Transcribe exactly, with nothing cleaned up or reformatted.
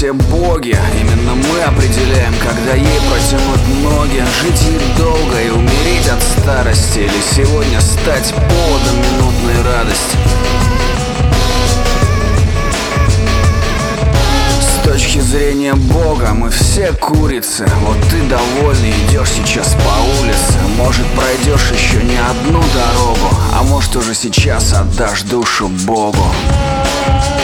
все боги. Именно мы определяем, когда ей протянуть ноги. Жить ей долго и умереть от старости, или сегодня стать поводом минутной радости. С точки зрения Бога мы все курицы. Вот ты довольный идешь сейчас по улице. Может, пройдешь еще не одну дорогу, а может, уже сейчас отдашь душу Богу.